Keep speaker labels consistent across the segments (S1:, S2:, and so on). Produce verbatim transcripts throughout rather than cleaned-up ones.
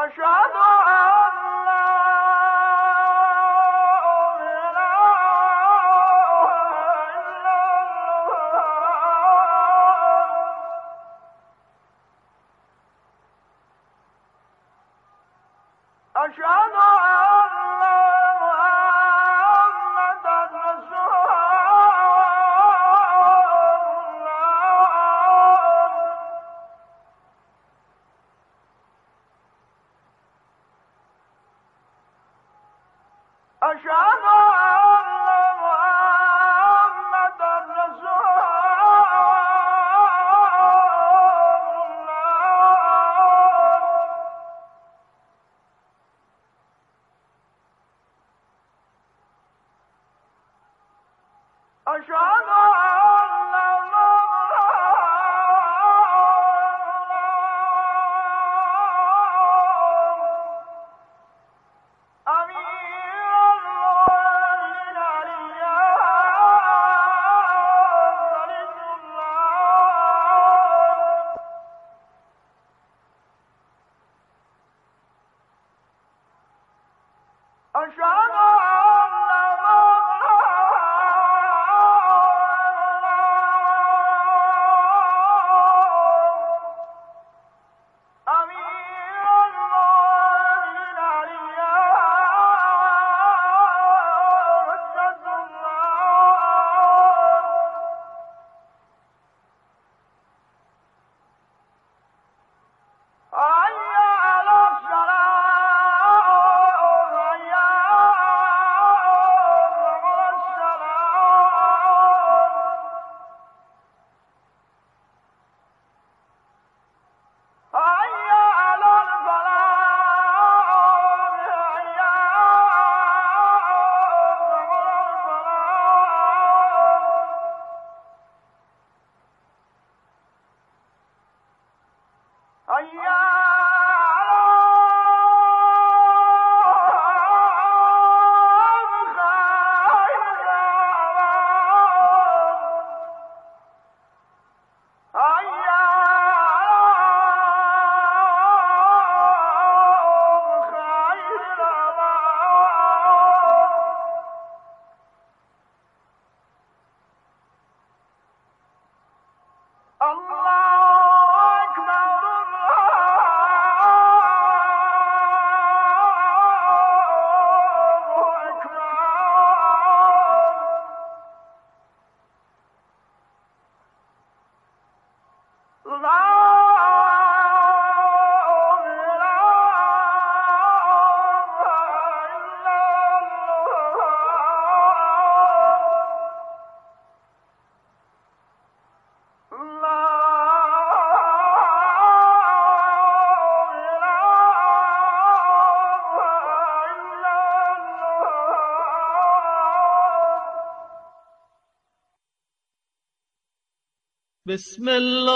S1: بسم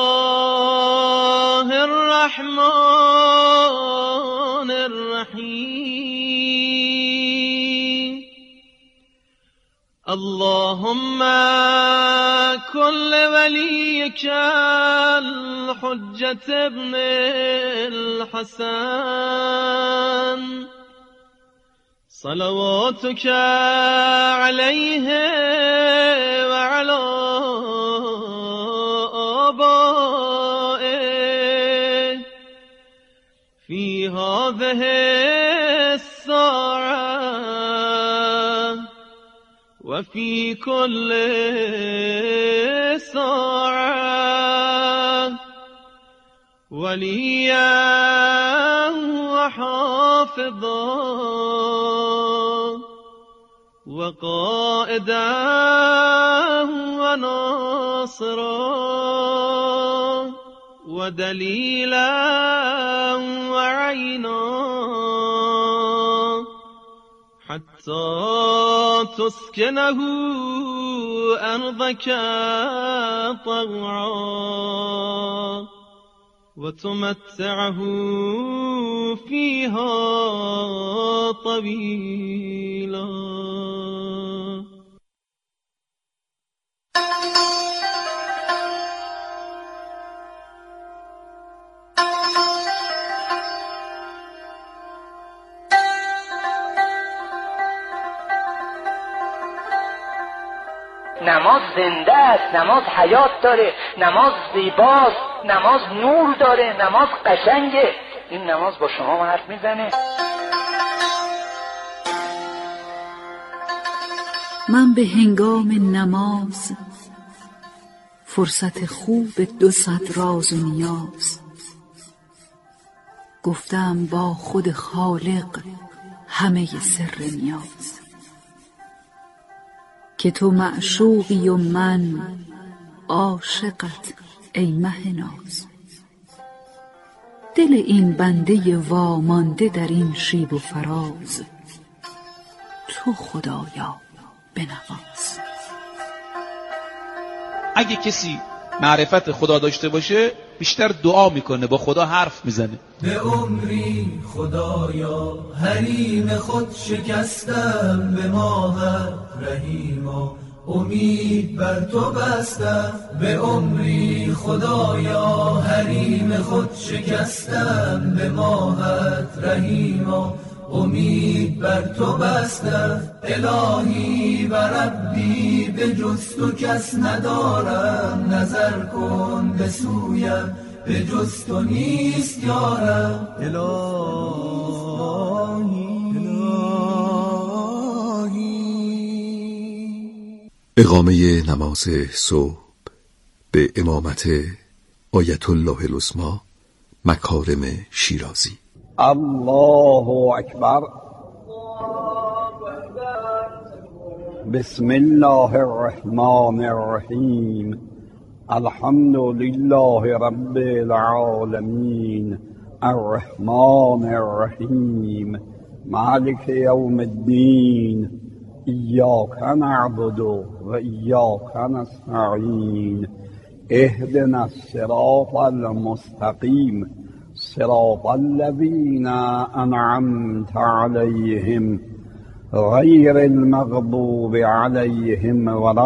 S1: الله الرحمن الرحيم اللهم كن لوليك الحجة ابن الحسن صلواتك عليه وعلى آبائه في هذه الساعة وفي كل ساعة وليا وحافظا وقائدا وناصرا ودليلا وعينا حتى تسكنه أرضك طوعا وتمتعه فيها طويلا.
S2: نماز زنده است، نماز حیات داره، نماز زیباست، نماز نور داره، نماز قشنگه. این نماز با شما حرف میزنه.
S3: من به هنگام نماز فرصت خوب دو صد راز و نیاز، گفتم با خود خالق همه سر نیاز، که تو معشوقی و من عاشقت ای مه ناز. دل این بنده وامانده در این شیب و فراز، تو خدایا بنواز.
S4: اگه کسی معرفت خدا داشته باشه بیشتر دعا میکنه، با خدا حرف میزنه.
S5: به عمری خدایا حریم خود شکستم، به ماهت رحیما امید بر تو بستم. به عمری خدایا حریم خود شکستم، به ماهت رحیما امید بر تو بستم. الهی و ربی به جز تو کس ندارم، نظر کن به سویم به جز تو نیست یارم.
S6: اقامه نماز صبح به امامت آیت الله العظمی مکارم شیرازی.
S7: الله اکبر. بسم الله الرحمن الرحیم. الحمد لله رب العالمین الرحمن الرحیم مالک یوم الدین. ایاک نعبد و ایاک نستعین. اهدنا الصراط المستقیم صراط الذين أنعمت عليهم غير المغضوب عليهم ولا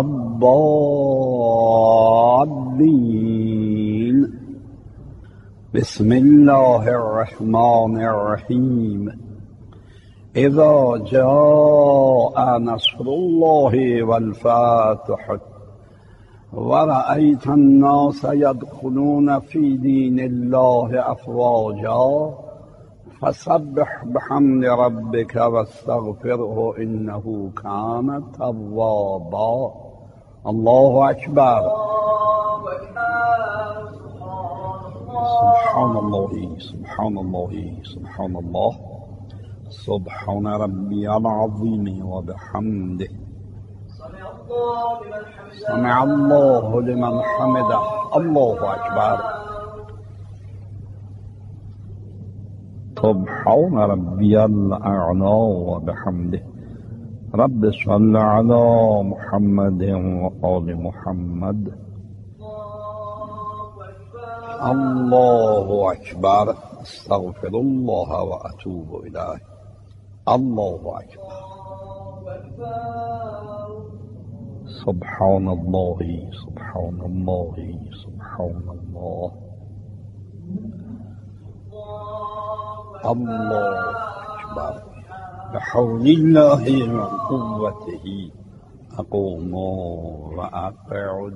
S7: الضالين. بسم الله الرحمن الرحيم. إذا جاء نصر الله والفتح ورأيت الناس يدخلون في دين الله أفواجا فسبح بحمد ربك واستغفره إنه كان توابا. الله أكبر. سبحان الله سبحان الله سبحان الله سبحان ربي العظيم وبحمده. سمع الله لمن حمده. الله أكبر. سبحان ربي الأعلى وبحمده. رب صل على محمد وآل محمد. الله أكبر. استغفر الله وأتوب إليه. الله أكبر. سبحان الله سبحان الله سبحان الله. الله أكبر. بحول الله وقوته أقوم وأقعد.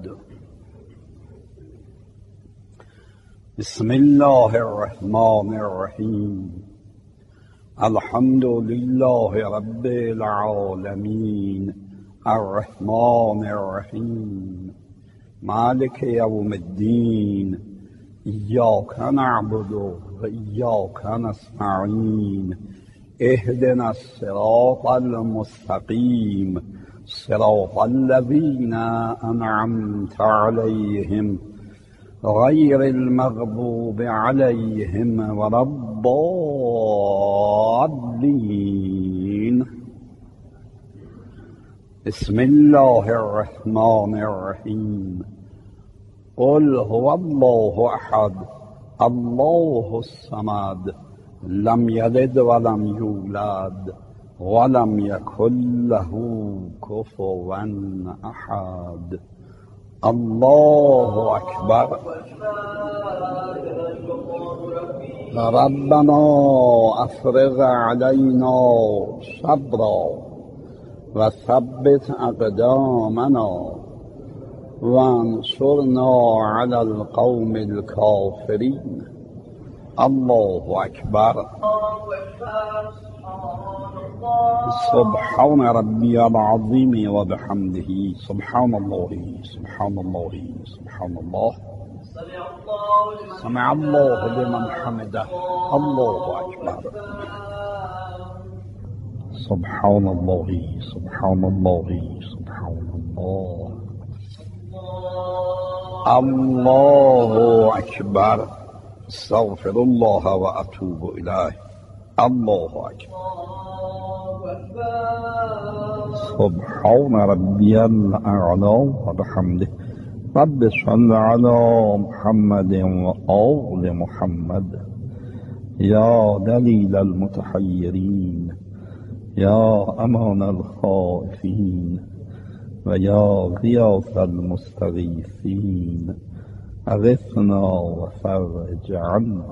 S7: بسم الله الرحمن الرحيم. الحمد لله رب العالمين الرحمن الرحيم مالك يوم الدين. إياك نعبد وإياك نستعين. اهدنا الصراط المستقيم صراط الذين أنعمت عليهم غير المغضوب عليهم ولا الضالين. بسم الله الرحمن الرحيم. قل هو الله أحد الله الصمد لم يلد ولم يولد ولم يكن له كفوا أحد. الله أكبر. ربنا أفرغ علينا صبرا وثبت أقدامنا وانصرنا على القوم الكافرين. الله أكبر. سبحان ربي العظيم وبحمده. سبحان الله سبحان الله سبحان الله. سمع الله لمن حمده. الله أكبر. سبحان الله سبحان الله سبحان الله. الله أكبر. استغفر الله وأتوب إليه. الله أكبر. سبحان ربي الأعلى وبحمده. رب صل على محمد وآل محمد. يا دليل المتحيرين، يا أمان الخائفين، ويا غياث المستغيثين، أغثنا وفرج عنا.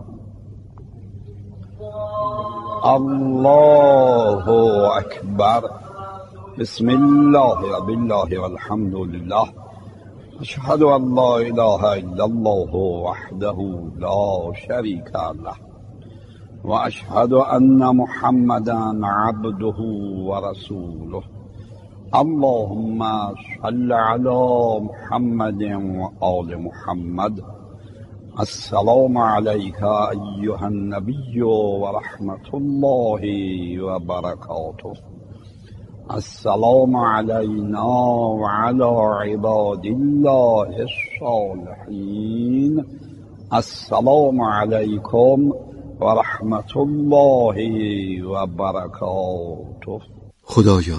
S7: الله أكبر. بسم الله وبالله والحمد لله. أشهد أن لا إله إلا الله وحده لا شريك له، وأشهد أن محمدا عبده ورسوله. اللهم صل على محمد وآل محمد. السلام عليك أيها النبي ورحمة الله وبركاته. السلام علينا وعلى عباد الله الصالحين. السلام عليكم ورحمة الله وبركاته.
S6: خدایا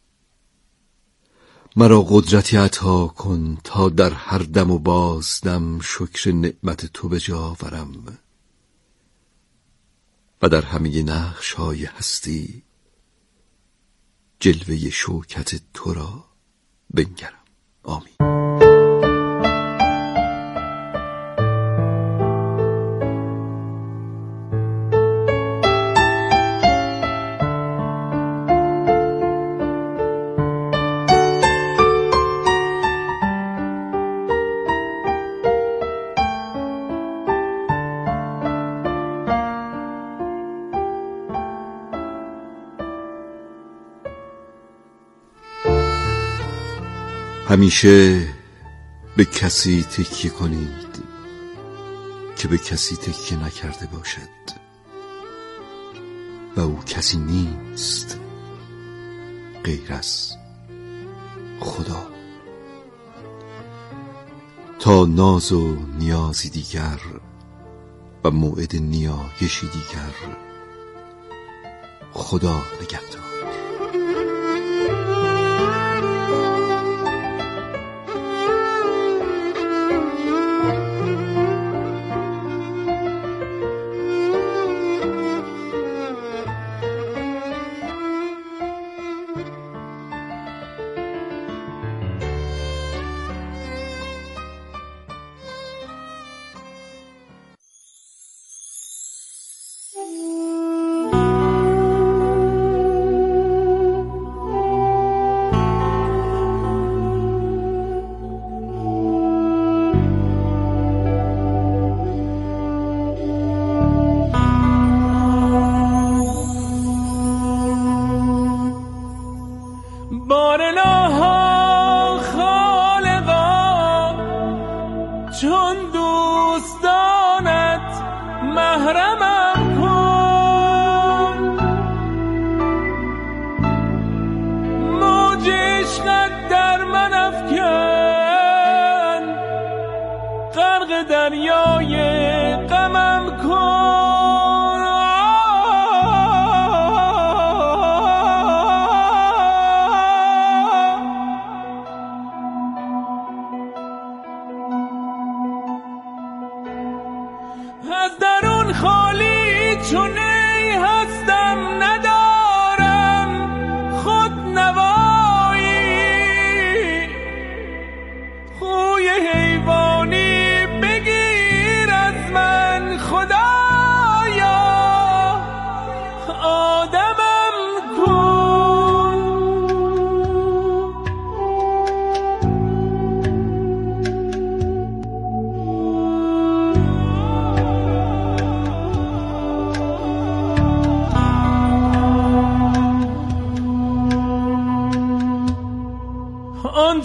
S6: مرا قدرتی عطا کن تا در هر دم و بازدم شکر نعمت تو به جا آورم و در همه نقش های هستی جلوه شوکت تو را بنگرم. آمین. همیشه به کسی تکیه کنید که به کسی تکیه نکرده باشد و او کسی نیست غیر از خدا. تا ناز و نیازی دیگر و موعد نیایشی دیگر، خدا نگهدار.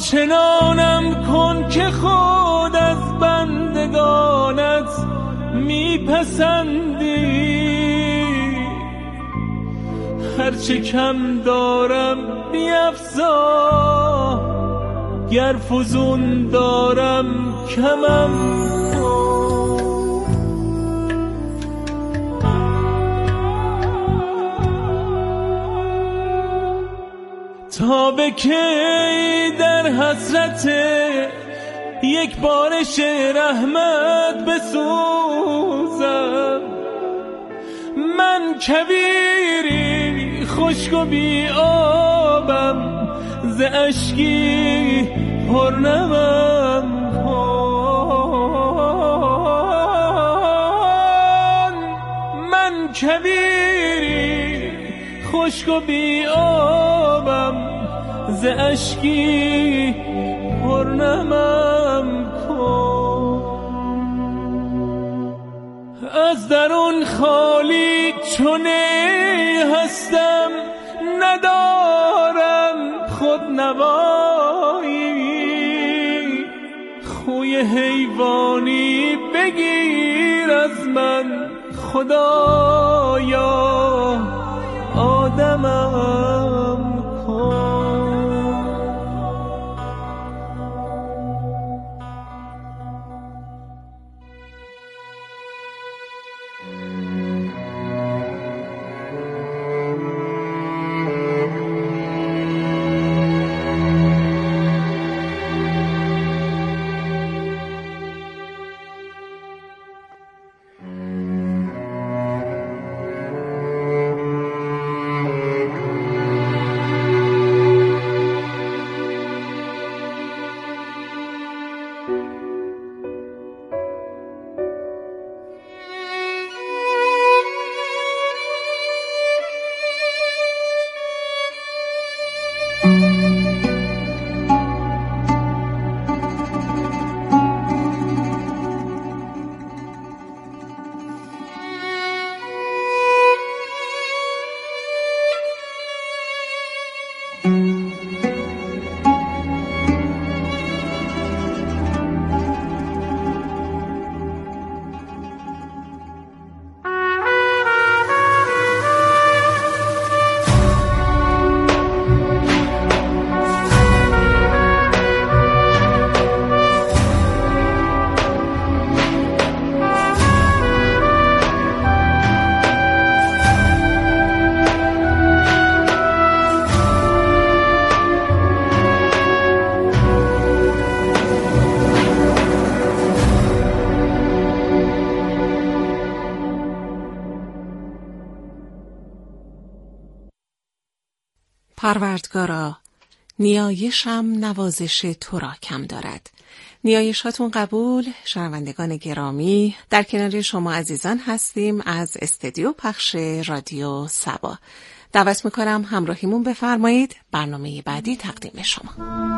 S8: آنچنانم کن که خود از بندگانت میپسندی. هرچه کم دارم بیفزا، گر فزون دارم کمم کن. تا به کی در حسرت یک بارش رحمت بسوزم؟ من کویری خشک و بی آبم، ز اشکی پرنمم کن. من کویری خشک و بی آبم، ز اشکی پرنمم کن. از درون خالی چونه هستم، ندارم خود نوایی. خوی حیوانی بگیر از من، خدایا آدمم کن.
S9: پروردگارا، نیایشم نوازش تو را کم دارد. نیایشاتون قبول. شنوندگان گرامی، در کنار شما عزیزان هستیم از استودیو پخش رادیو سبا. دعوت میکنم همراهیمون بفرمایید. برنامه بعدی تقدیم شما.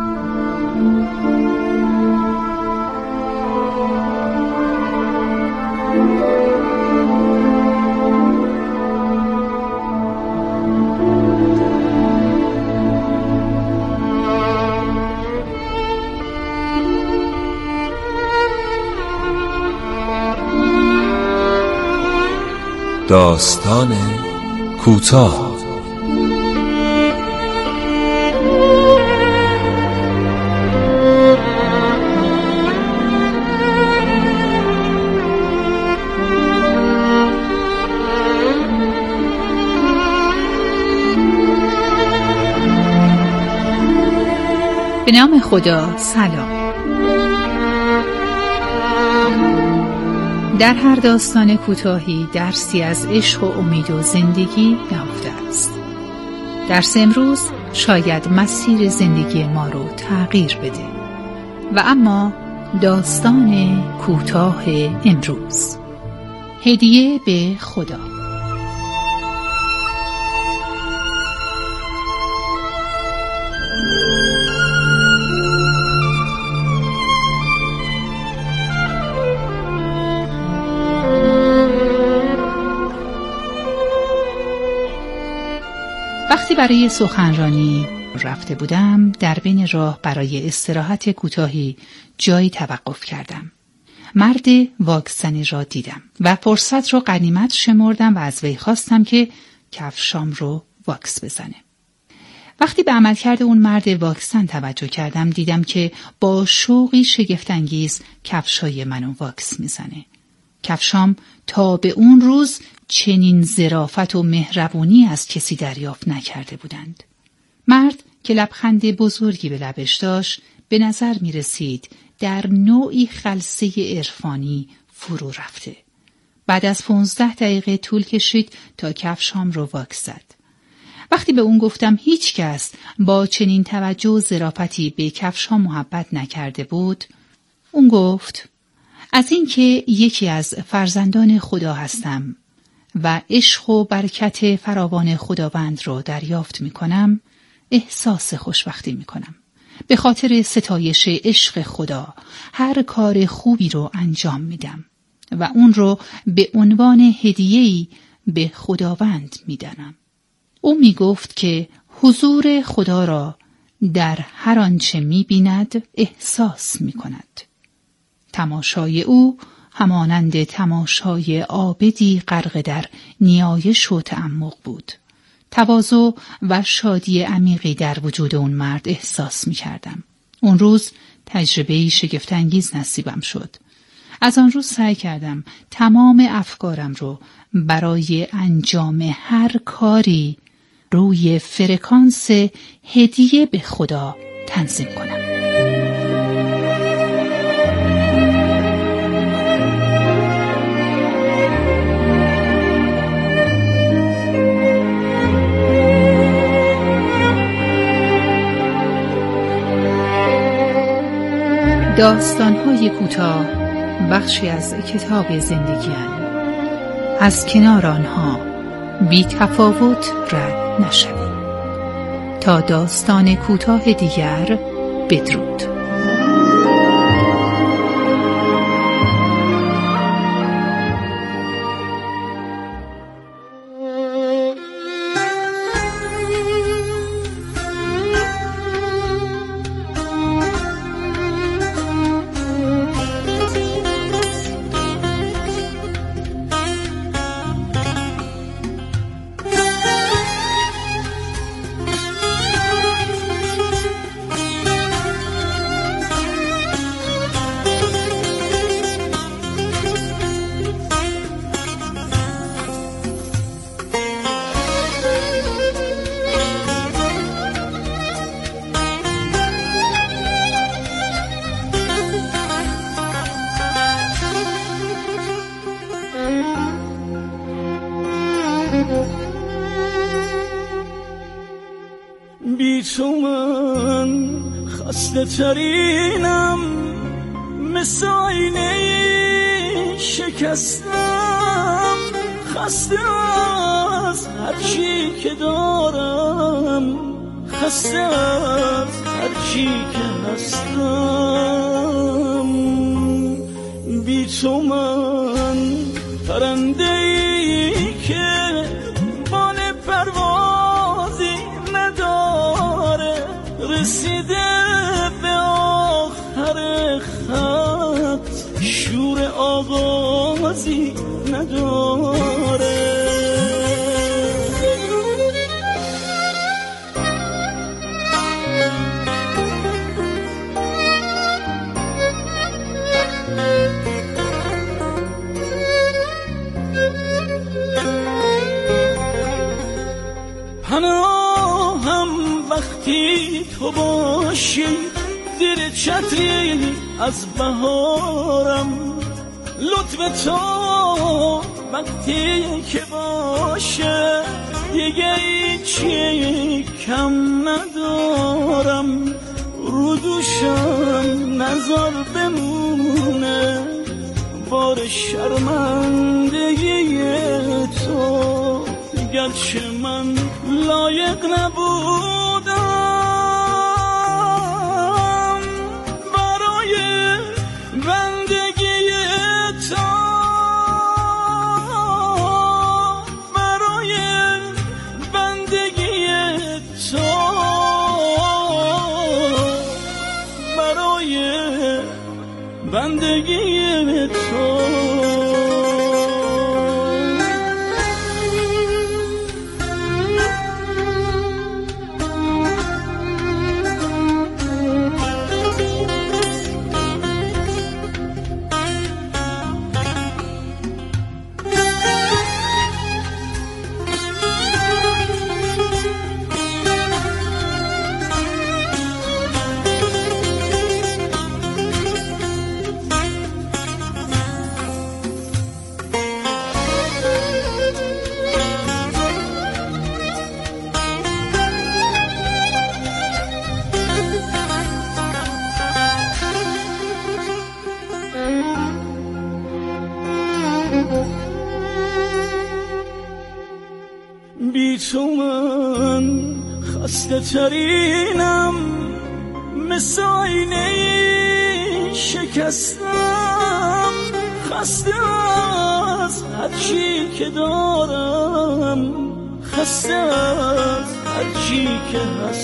S6: داستان کوتاه.
S3: به نام خدا. سلام. در هر داستان کوتاهی درسی از عشق و امید و زندگی نهفته است. درس امروز شاید مسیر زندگی ما رو تغییر بده. و اما داستان کوتاه امروز، هدیه به خدا. وقتی برای سخنرانی رفته بودم در بین راه برای استراحت کوتاهی جایی توقف کردم. مرد واکسنی را دیدم و فرصت را غنیمت شمردم و از وی خواستم که کفشام رو واکس بزنه. وقتی به عملکرد اون مرد واکسن توجه کردم دیدم که با شوقی شگفت‌انگیز کفشای منو واکس میزنه. کفشام تا به اون روز چنین ظرافت و مهربونی از کسی دریافت نکرده بودند. مرد که لبخند بزرگی به لبش داشت به نظر می رسید در نوعی خلسه عرفانی فرو رفته. بعد از پونزده دقیقه طول کشید تا کفشام رو واکس زد. وقتی به اون گفتم هیچ کس با چنین توجه و ظرافتی به کفشام محبت نکرده بود، اون گفت از اینکه یکی از فرزندان خدا هستم و عشق و برکت فراوان خداوند رو دریافت می کنم، احساس خوشبختی می کنم. به خاطر ستایش عشق خدا هر کار خوبی رو انجام می دم و اون رو به عنوان هدیه‌ای به خداوند می دانم. او می گفت که حضور خدا را در هر آنچه می بیند احساس می کند. تماشای او همانند تماشای عابدی غرق در نیایش و تعمق بود. تواضع و شادی عمیقی در وجود اون مرد احساس می کردم. اون روز تجربه‌ای شگفت‌انگیز نصیبم شد. از آن روز سعی کردم تمام افکارم رو برای انجام هر کاری روی فرکانس هدیه به خدا تنظیم کنم. داستان‌های کوتاه بخشی از کتاب زندگی‌اند. از کنار آنها بی تفاوت رد نشوید. تا داستان کوتاه دیگر، بدرود.
S8: بی تو من خسته ترینم، مثل آینه شکستم، خسته از هر چی که دارم، خسته از هر چی که هستم. بی تو من پرنده‌ای که بال پروازی نداره، رسیده به آخر خط، شور آغازی نداره. پناهم وقتی تو باشی، زیر چتری از بهارم. لطف تو وقتی که باشه، دیگه هیچی کم ندارم. رو دوشم نظر بمونه بار شرمندگی تو، گرچه من لایق نبودم برای بندگی تو، برای بندگی تو. زندگی تو. بی تو من خسته ترینم، مثل آینه شکستم، خسته از هر چی که دارم، خسته از هر چی که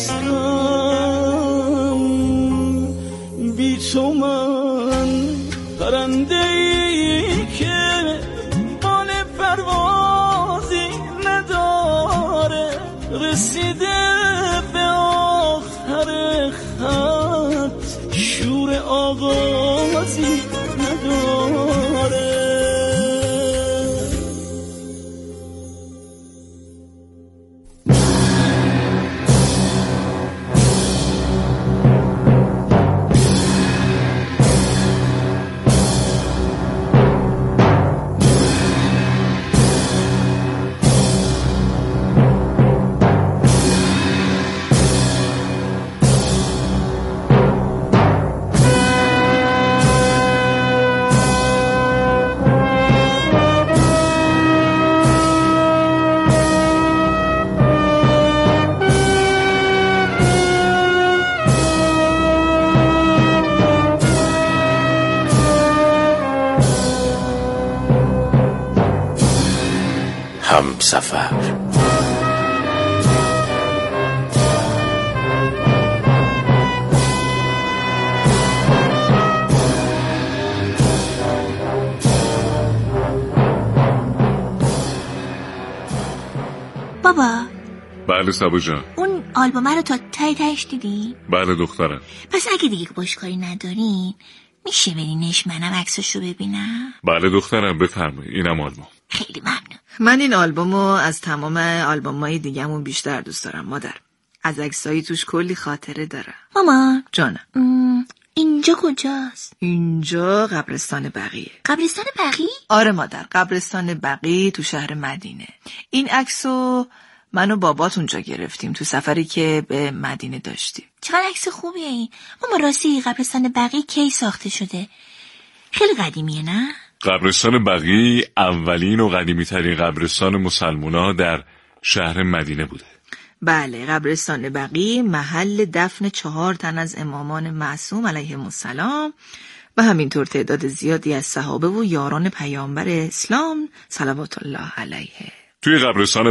S8: هستم. بی تو من پرنده‌ای که بال پروازی نداره، رسیده به آخر خط، شور آغازی نداره.
S10: همسفر.
S11: بابا.
S12: بله سبا جان.
S11: اون آلبوم رو تا تای تایش دیدی؟
S12: بله دخترم.
S11: پس اگه دیگه باش کاری ندارین میشه برینش منم عکسشو ببینم؟
S12: بله دخترم بفرمایید، اینم آلبوم.
S11: خیلی ممنون.
S13: من این آلبومو از تمام آلبومای دیگه‌مون بیشتر دوست دارم مادر. از عکسایی توش کلی خاطره داره.
S11: مامان
S13: جانم.
S11: اینجا کجاست؟
S13: اینجا قبرستان بقیه.
S11: قبرستان بقی؟
S13: آره مادر، قبرستان بقی تو شهر مدینه. این عکسو من و بابات اونجا گرفتیم تو سفری که به مدینه داشتیم.
S11: چقدر عکس خوبیه این. مامان راستی قبرستان بقی کی ساخته شده؟ خیلی قدیمیه نه؟
S12: قبرستان بقی اولین و قدیمی ترین قبرستان مسلمونا در شهر مدینه بوده.
S13: بله، قبرستان بقی محل دفن چهار تن از امامان معصوم علیهم السلام و همینطور تعداد زیادی از صحابه و یاران پیامبر اسلام صلوات الله علیه.
S12: توی قبرستان